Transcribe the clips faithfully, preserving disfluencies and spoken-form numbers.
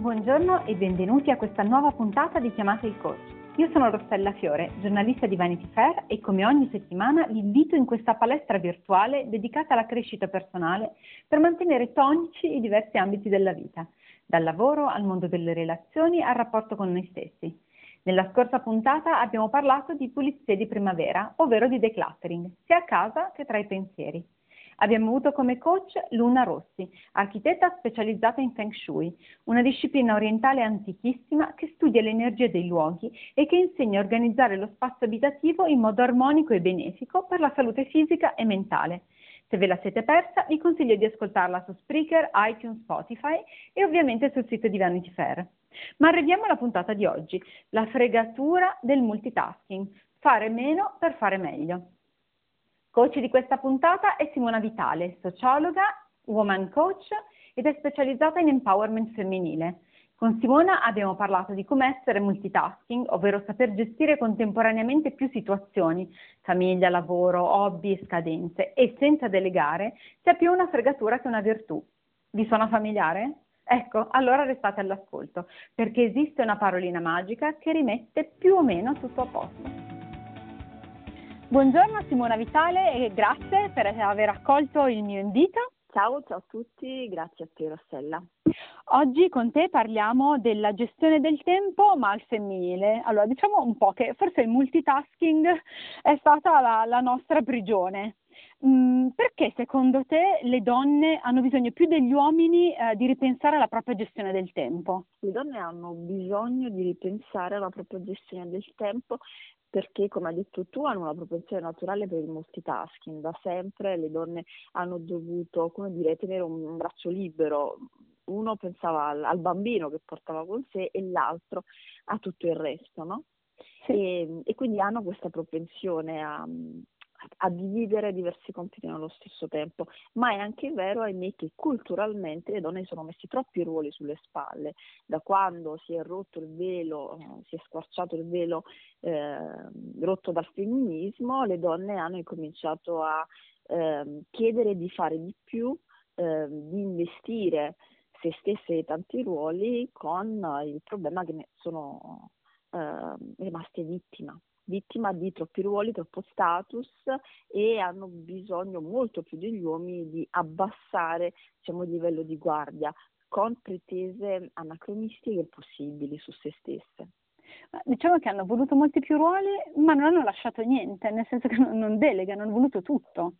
Buongiorno e benvenuti a questa nuova puntata di Chiamate il Coach. Io sono Rossella Fiore, giornalista di Vanity Fair e come ogni settimana vi invito in questa palestra virtuale dedicata alla crescita personale per mantenere tonici i diversi ambiti della vita, dal lavoro al mondo delle relazioni al rapporto con noi stessi. Nella scorsa puntata abbiamo parlato di pulizie di primavera, ovvero di decluttering, sia a casa che tra i pensieri. Abbiamo avuto come coach Luna Rossi, architetta specializzata in Feng Shui, una disciplina orientale antichissima che studia le energie dei luoghi e che insegna a organizzare lo spazio abitativo in modo armonico e benefico per la salute fisica e mentale. Se ve la siete persa, vi consiglio di ascoltarla su Spreaker, iTunes, Spotify e ovviamente sul sito di Vanity Fair. Ma arriviamo alla puntata di oggi, la fregatura del multitasking, fare meno per fare meglio. Coach di questa puntata è Simona Vitale, sociologa, woman coach ed è specializzata in empowerment femminile. Con Simona abbiamo parlato di come essere multitasking, ovvero saper gestire contemporaneamente più situazioni, famiglia, lavoro, hobby e scadenze, e senza delegare, sia più una fregatura che una virtù. Vi suona familiare? Ecco, allora restate all'ascolto, perché esiste una parolina magica che rimette più o meno tutto a posto. Buongiorno Simona Vitale e grazie per aver accolto il mio invito. Ciao, ciao a tutti, grazie a te Rossella. Oggi con te parliamo della gestione del tempo ma al femminile. Allora diciamo un po' che forse il multitasking è stata la, la nostra prigione. Mm, perché secondo te le donne hanno bisogno più degli uomini eh, di ripensare alla propria gestione del tempo? Le donne hanno bisogno di ripensare alla propria gestione del tempo perché, come hai detto tu, hanno una propensione naturale per il multitasking. Da sempre le donne hanno dovuto, come dire, tenere un, un braccio libero. Uno pensava al, al bambino che portava con sé e l'altro a tutto il resto, no? Sì. E, e quindi hanno questa propensione a... a dividere diversi compiti nello stesso tempo, ma è anche vero, ahimè, che culturalmente le donne si sono messi troppi ruoli sulle spalle. Da quando si è rotto il velo, eh, si è squarciato il velo eh, rotto dal femminismo, le donne hanno incominciato a eh, chiedere di fare di più, eh, di investire se stesse e tanti ruoli, con il problema che ne sono eh, rimaste vittima. vittima di troppi ruoli, troppo status, e hanno bisogno molto più degli uomini di abbassare, diciamo, il livello di guardia con pretese anacronistiche possibili su se stesse. Diciamo che hanno voluto molti più ruoli ma non hanno lasciato niente, nel senso che non delegano, hanno voluto tutto.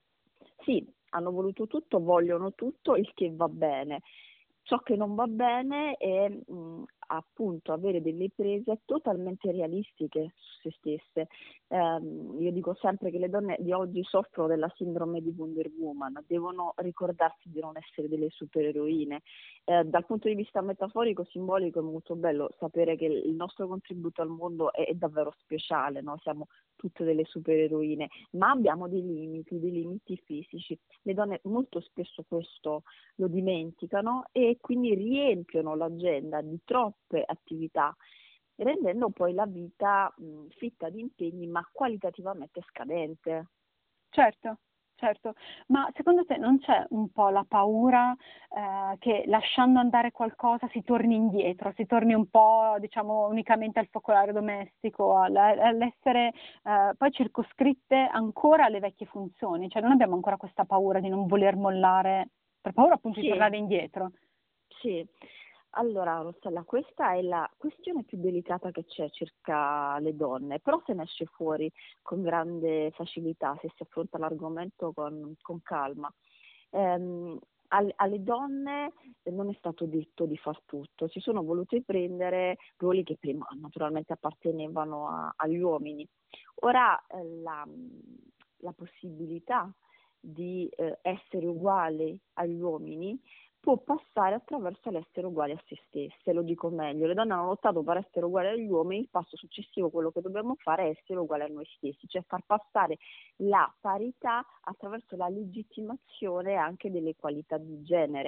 Sì, hanno voluto tutto, vogliono tutto, il che va bene. Ciò che non va bene è mh, appunto avere delle prese totalmente realistiche su se stesse. Eh, io dico sempre che le donne di oggi soffrono della sindrome di Wonder Woman, devono ricordarsi di non essere delle supereroine. Eh, dal punto di vista metaforico, simbolico, è molto bello sapere che il nostro contributo al mondo è, è davvero speciale, no? Siamo tutte delle supereroine, ma abbiamo dei limiti, dei limiti fisici. Le donne molto spesso questo lo dimenticano e quindi riempiono l'agenda di troppe attività, rendendo poi la vita mh, fitta di impegni ma qualitativamente scadente. Certo, certo, ma secondo te non c'è un po' la paura eh, che lasciando andare qualcosa si torni indietro, si torni un po', diciamo, unicamente al focolare domestico, all'essere eh, poi circoscritte ancora alle vecchie funzioni? Cioè non abbiamo ancora questa paura di non voler mollare, per paura appunto Sì. di tornare indietro? Sì, allora Rossella, questa è la questione più delicata che c'è circa le donne, però se ne esce fuori con grande facilità se si affronta l'argomento con, con calma. Ehm, al- alle donne non è stato detto di far tutto, si sono volute prendere ruoli che prima naturalmente appartenevano a- agli uomini. Ora eh, la, la possibilità di eh, essere uguali agli uomini può passare attraverso l'essere uguali a se stesse. Lo dico meglio, le donne hanno lottato per essere uguali agli uomini, il passo successivo, quello che dobbiamo fare, è essere uguali a noi stessi, cioè far passare la parità attraverso la legittimazione anche delle qualità di genere.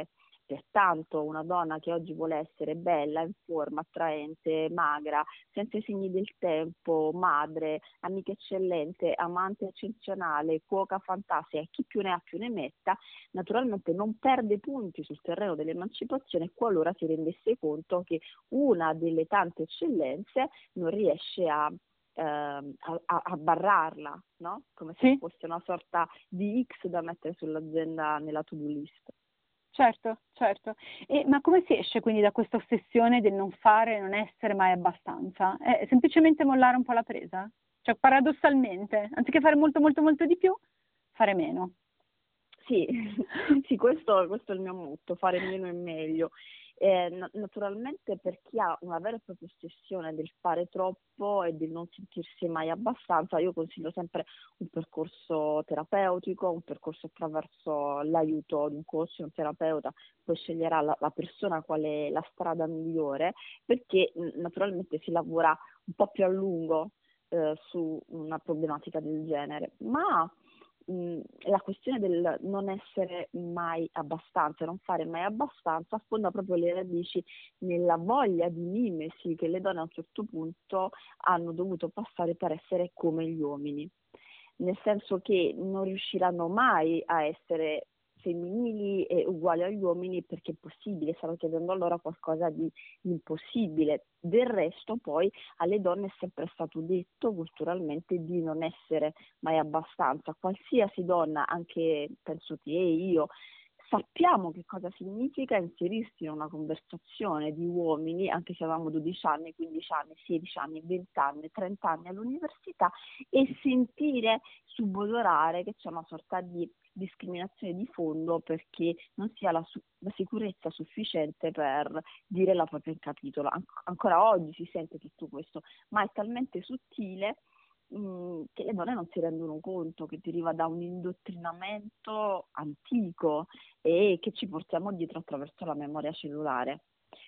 Pertanto una donna che oggi vuole essere bella, in forma, attraente, magra, senza i segni del tempo, madre, amica eccellente, amante eccezionale, cuoca fantastica, chi più ne ha più ne metta, naturalmente non perde punti sul terreno dell'emancipazione qualora si rendesse conto che una delle tante eccellenze non riesce a eh, a, a, a barrarla, no? Come se Sì, fosse una sorta di X da mettere sull'agenda nella to-do list. certo, certo. E, ma come si esce quindi da questa ossessione del non fare, non essere mai abbastanza? È semplicemente mollare un po' la presa? Cioè, paradossalmente, anziché fare molto, molto, molto di più, fare meno. Sì, sì, questo, questo è il mio motto, fare meno è meglio. Eh, na- naturalmente per chi ha una vera e propria ossessione del fare troppo e del non sentirsi mai abbastanza, io consiglio sempre un percorso terapeutico, un percorso attraverso l'aiuto di un coach, un terapeuta, poi sceglierà la, la persona qual è la strada migliore, perché mh, naturalmente si lavora un po' più a lungo eh, su una problematica del genere, ma mh, la questione del non essere mai abbastanza, non fare mai abbastanza, affonda proprio le radici nella voglia di mimesi che le donne a un certo punto hanno dovuto passare per essere come gli uomini, nel senso che non riusciranno mai a essere femminili e uguali agli uomini perché è possibile, stanno chiedendo allora qualcosa di impossibile. Del resto poi alle donne è sempre stato detto culturalmente di non essere mai abbastanza. Qualsiasi donna, anche penso te e io, sappiamo che cosa significa inserirsi in una conversazione di uomini, anche se avevamo dodici anni, quindici anni, sedici anni, venti anni, trenta anni all'università, e sentire subodorare che c'è una sorta di discriminazione di fondo perché non si ha la, su- la sicurezza sufficiente per dire la propria in capitolo. An- ancora oggi si sente tutto questo, ma è talmente sottile mh, che le donne non si rendono conto che deriva da un indottrinamento antico e che ci portiamo dietro attraverso la memoria cellulare.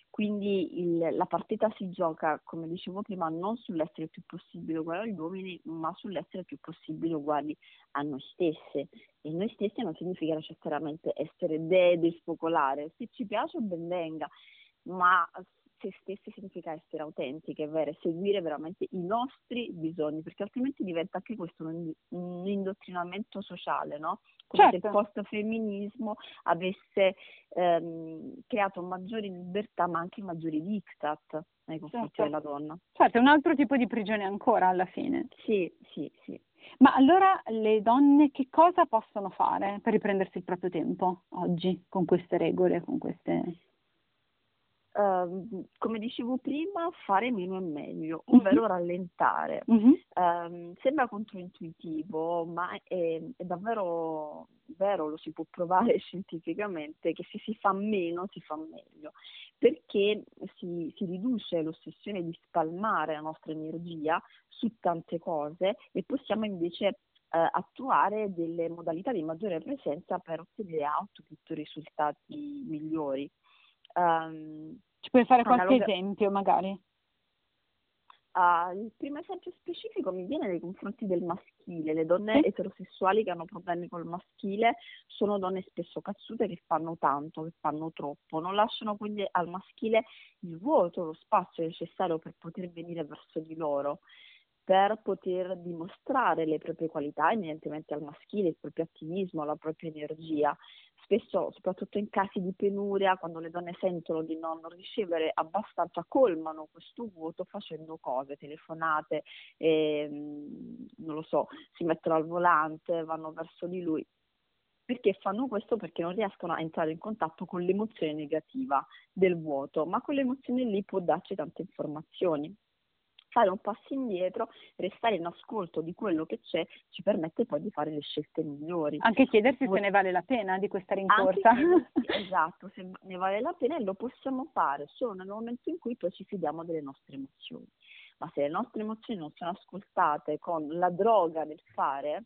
Quindi il- la partita si gioca, come dicevo prima, non sull'essere il più possibile uguali agli uomini, ma sull'essere il più possibile uguali a noi stesse. E noi stessi non significa necessariamente essere dee del focolare, se ci piace ben venga, ma se stessi significa essere autentiche, vere, seguire veramente i nostri bisogni, perché altrimenti diventa anche questo un, un indottrinamento sociale, no? Come se il Certo, post-femminismo avesse ehm, creato maggiori libertà ma anche maggiori diktat nei confronti certo. della donna. Certo, è un altro tipo di prigione ancora alla fine. Sì, sì, sì. Ma allora le donne che cosa possono fare per riprendersi il proprio tempo oggi con queste regole, con queste... Ehm, come dicevo prima, fare meno è meglio, Mhm, ovvero rallentare. mhm. Ehm, sembra controintuitivo, ma è, è davvero vero, lo si può provare scientificamente, che se si fa meno si fa meglio, perché si, si riduce l'ossessione di spalmare la nostra energia su tante cose e possiamo invece eh, attuare delle modalità di maggiore presenza per ottenere output, risultati migliori. Um, Ci puoi fare qualche analoga- esempio magari? ah, il primo esempio specifico mi viene nei confronti del maschile. Le donne Sì? eterosessuali che hanno problemi col maschile sono donne spesso cazzute che fanno tanto, che fanno troppo, non lasciano quindi al maschile il vuoto, lo spazio necessario per poter venire verso di loro, per poter dimostrare le proprie qualità, evidentemente al maschile, il proprio attivismo, la propria energia. Spesso, soprattutto in casi di penuria, quando le donne sentono di non ricevere abbastanza, colmano questo vuoto facendo cose, telefonate, ehm, non lo so, si mettono al volante, vanno verso di lui. Perché fanno questo? Perché non riescono a entrare in contatto con l'emozione negativa del vuoto, ma quell'emozione lì può darci tante informazioni. Fare un passo indietro, restare in ascolto di quello che c'è, ci permette poi di fare le scelte migliori. Anche chiedersi se Oppure ne vale la pena di questa anche rincorsa. chiedersi, esatto, se ne vale la pena, e lo possiamo fare solo nel momento in cui poi ci fidiamo delle nostre emozioni. Ma se le nostre emozioni non sono ascoltate con la droga del fare,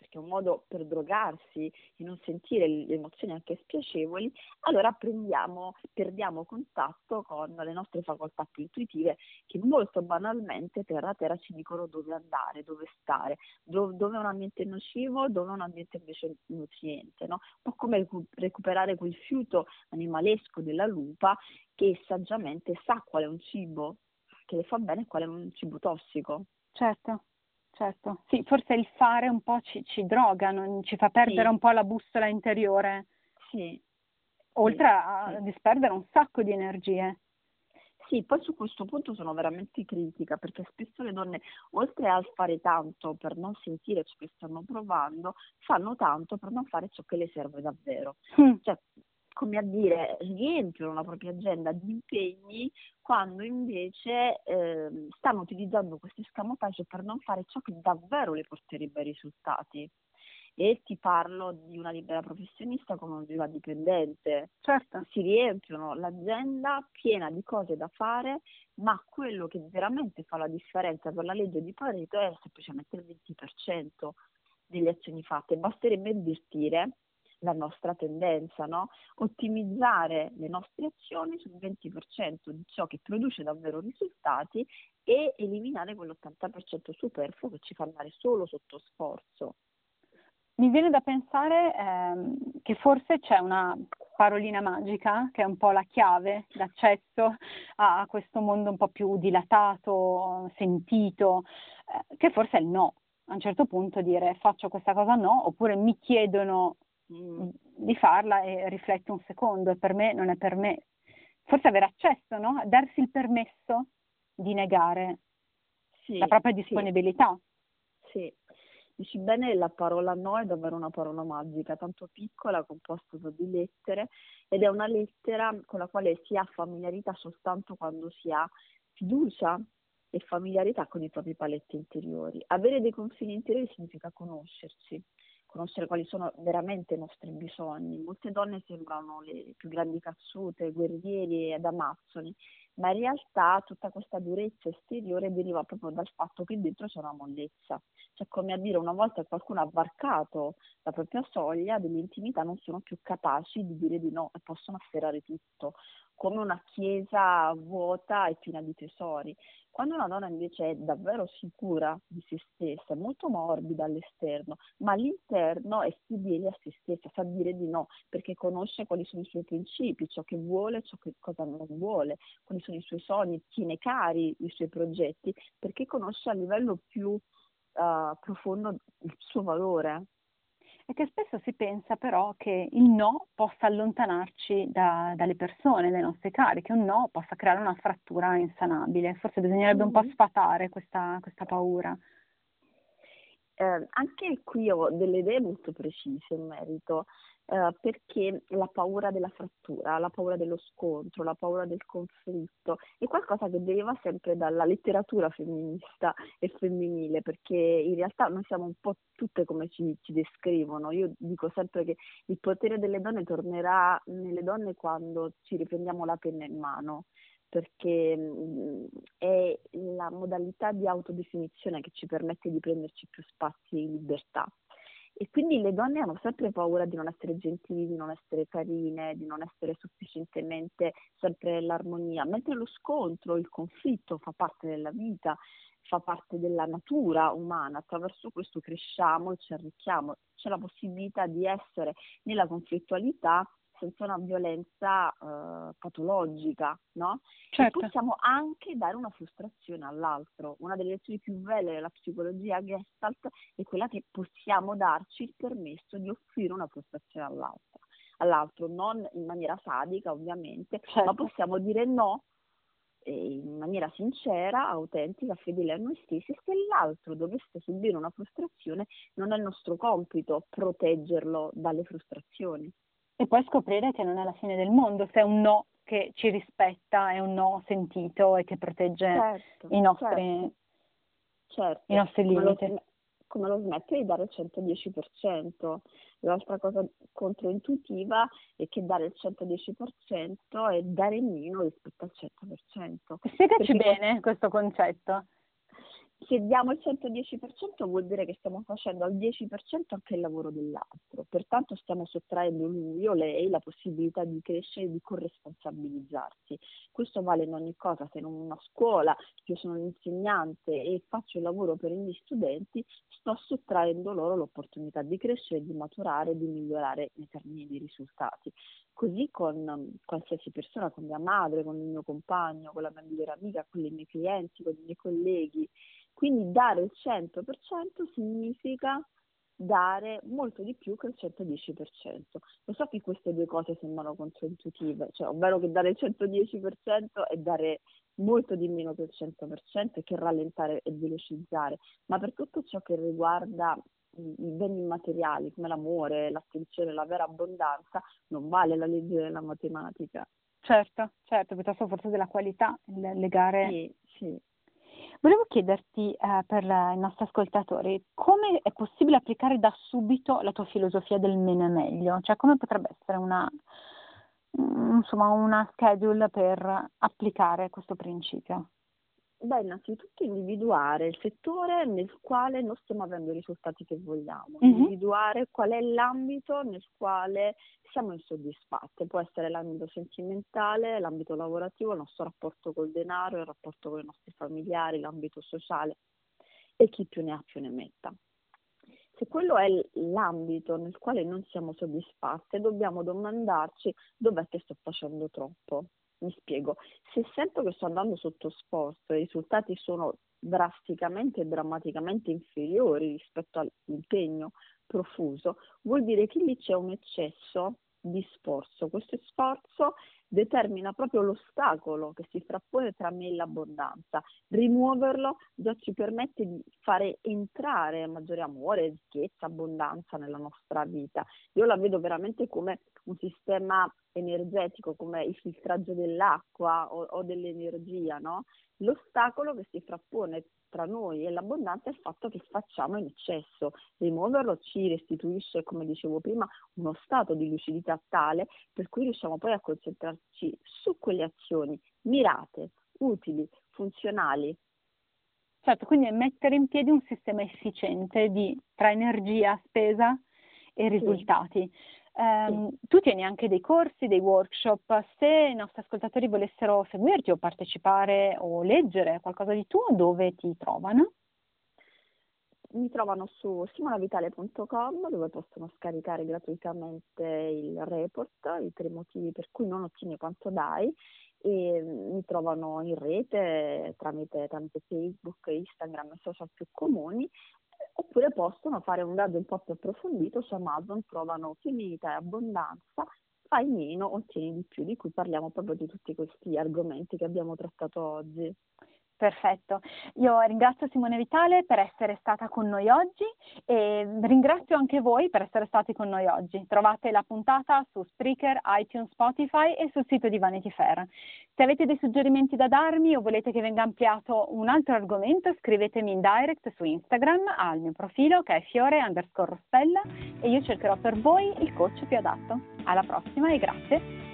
perché è un modo per drogarsi e non sentire le emozioni anche spiacevoli, allora prendiamo, perdiamo contatto con le nostre facoltà più intuitive che molto banalmente terra a terra ci dicono dove andare, dove stare, dove, dove è un ambiente nocivo, dove è un ambiente invece nutriente, no? Un po' come recu- recuperare quel fiuto animalesco della lupa che saggiamente sa qual è un cibo che le fa bene e qual è un cibo tossico. Certo, certo. Sì, forse il fare un po' ci, ci droga, non- ci fa perdere Sì, un po' la bussola interiore, sì, oltre sì, a sì. disperdere un sacco di energie. Sì, poi su questo punto sono veramente critica perché spesso le donne, oltre al fare tanto per non sentire ciò che stanno provando, fanno tanto per non fare ciò che le serve davvero. Mm. Cioè, come a dire, riempiono la propria agenda di impegni quando invece ehm, stanno utilizzando questi escamotage per non fare ciò che davvero le porterebbe ai risultati. E ti parlo di una libera professionista come di una dipendente. Certo. Si riempiono l'agenda piena di cose da fare, ma quello che veramente fa la differenza per la legge di Pareto è semplicemente il venti per cento delle azioni fatte. Basterebbe invertire la nostra tendenza, no? Ottimizzare le nostre azioni sul venti per cento di ciò che produce davvero risultati e eliminare quell'ottanta per cento superfluo che ci fa andare solo sotto sforzo. Mi viene da pensare ehm, che forse c'è una parolina magica che è un po' la chiave d'accesso a, a questo mondo un po' più dilatato, sentito, eh, che forse è il no. A un certo punto dire faccio questa cosa no, oppure mi chiedono Mm. di farla e rifletto un secondo, e per me non è per me. Forse avere accesso, no? Darsi il permesso di negare la Sì, propria sì, disponibilità. sì. Dici bene, la parola no è davvero una parola magica, tanto piccola, composta da due lettere, ed è una lettera con la quale si ha familiarità soltanto quando si ha fiducia e familiarità con i propri paletti interiori. Avere dei confini interiori significa conoscersi, conoscere quali sono veramente i nostri bisogni. Molte donne sembrano le più grandi cazzute, guerrieri ed amazzoni, ma in realtà tutta questa durezza esteriore deriva proprio dal fatto che dentro c'è una mollezza. Cioè, come a dire, una volta che qualcuno ha varcato la propria soglia dell'intimità, non sono più capaci di dire di no e possono afferrare tutto, come una chiesa vuota e piena di tesori. Quando una donna invece è davvero sicura di se stessa, è molto morbida all'esterno, ma all'interno è fedele a se stessa, sa dire di no, perché conosce quali sono i suoi principi, ciò che vuole, ciò che cosa non vuole, quali sono i suoi sogni, tiene cari i suoi progetti, perché conosce a livello più Uh, profondo il suo valore. E che spesso si pensa però che il no possa allontanarci da- dalle persone, dai nostri cari, che un no possa creare una frattura insanabile. Forse bisognerebbe un po' Mm-hmm. sfatare questa, questa paura. Eh, anche qui ho delle idee molto precise in merito, eh, perché la paura della frattura, la paura dello scontro, la paura del conflitto è qualcosa che deriva sempre dalla letteratura femminista e femminile, perché in realtà noi siamo un po' tutte come ci, ci descrivono. Io dico sempre che il potere delle donne tornerà nelle donne quando ci riprendiamo la penna in mano, perché mh, è la modalità di autodefinizione che ci permette di prenderci più spazi di libertà. E quindi le donne hanno sempre paura di non essere gentili, di non essere carine, di non essere sufficientemente sempre nell'armonia, mentre lo scontro, il conflitto fa parte della vita, fa parte della natura umana, attraverso questo cresciamo e ci arricchiamo, c'è la possibilità di essere nella conflittualità senza una violenza eh, patologica, no? E Certo. possiamo anche dare una frustrazione all'altro. Una delle lezioni più belle della psicologia Gestalt è quella che possiamo darci il permesso di offrire una frustrazione all'altro, all'altro non in maniera sadica ovviamente, Certo. ma possiamo dire no in maniera sincera, autentica, fedele a noi stessi. Se l'altro dovesse subire una frustrazione, non è il nostro compito proteggerlo dalle frustrazioni. E poi scoprire che non è la fine del mondo, se è un no che ci rispetta, è un no sentito e che protegge Certo, i nostri, certo, i certo, nostri come lo, limiti. come lo smettere di dare il centodieci per cento. L'altra cosa controintuitiva è che dare il centodieci per cento è dare meno rispetto al cento per cento. Spiegaci Perché bene questo concetto. Se diamo il centodieci per cento vuol dire che stiamo facendo al dieci per cento anche il lavoro dell'altro, pertanto stiamo sottraendo lui o lei la possibilità di crescere e di corresponsabilizzarsi. Questo vale in ogni cosa, se in una scuola io sono l'insegnante e faccio il lavoro per i miei studenti, sto sottraendo loro l'opportunità di crescere, di maturare, di migliorare nei termini di risultati. Così con um, qualsiasi persona, con mia madre, con il mio compagno, con la mia migliore amica, con i miei clienti, con i miei colleghi. Quindi dare il cento per cento significa dare molto di più che il centodieci per cento. Lo so che queste due cose sembrano controintuitive, cioè ovvero che dare il centodieci per cento è dare molto di meno che il cento per cento e che rallentare e velocizzare, ma per tutto ciò che riguarda i i beni immateriali come l'amore, l'attenzione, la vera abbondanza, non vale la legge della matematica. Certo, certo, piuttosto forse della qualità, il legare. Sì, sì. Volevo chiederti, eh, per i nostri ascoltatori, come è possibile applicare da subito la tua filosofia del meno è meglio? Cioè, come potrebbe essere una, mm, insomma, una schedule per applicare questo principio? Beh, innanzitutto individuare il settore nel quale non stiamo avendo i risultati che vogliamo, Mhm. individuare qual è l'ambito nel quale siamo insoddisfatte. Può essere l'ambito sentimentale, l'ambito lavorativo, il nostro rapporto col denaro, il rapporto con i nostri familiari, l'ambito sociale e chi più ne ha più ne metta. Se quello è l'ambito nel quale non siamo soddisfatte, dobbiamo domandarci dov'è che sto facendo troppo. Mi spiego, se sento che sto andando sotto sforzo e i risultati sono drasticamente e drammaticamente inferiori rispetto all'impegno profuso, vuol dire che lì c'è un eccesso di sforzo. Questo sforzo determina proprio l'ostacolo che si frappone tra me e l'abbondanza. Rimuoverlo già ci permette di fare entrare maggiore amore, ricchezza, abbondanza nella nostra vita. Io la vedo veramente come un sistema energetico, come il filtraggio dell'acqua o, o dell'energia, no? L'ostacolo che si frappone tra noi e l'abbondanza è il fatto che facciamo in eccesso. Rimuoverlo ci restituisce, come dicevo prima, uno stato di lucidità tale per cui riusciamo poi a concentrarci su quelle azioni mirate, utili, funzionali. Certo, quindi è mettere in piedi un sistema efficiente di, tra energia spesa e risultati. Um, Sì. Tu tieni anche dei corsi, dei workshop. Se i nostri ascoltatori volessero seguirti o partecipare o leggere qualcosa di tuo, dove ti trovano? Mi trovano su simonavitale punto com, dove possono scaricare gratuitamente il report, i tre motivi per cui non ottieni quanto dai, e mi trovano in rete tramite, tramite Facebook, Instagram e social più comuni, oppure possono fare un viaggio un po' più approfondito su Amazon, trovano femminilità e abbondanza, fai meno, ottieni di più, di cui parliamo proprio di tutti questi argomenti che abbiamo trattato oggi. Perfetto, io ringrazio Simone Vitale per essere stata con noi oggi e ringrazio anche voi per essere stati con noi oggi. Trovate la puntata su Spreaker, iTunes, Spotify e sul sito di Vanity Fair. Se avete dei suggerimenti da darmi o volete che venga ampliato un altro argomento, scrivetemi in direct su Instagram al mio profilo che è fiore underscore rossella e io cercherò per voi il coach più adatto. Alla prossima e grazie!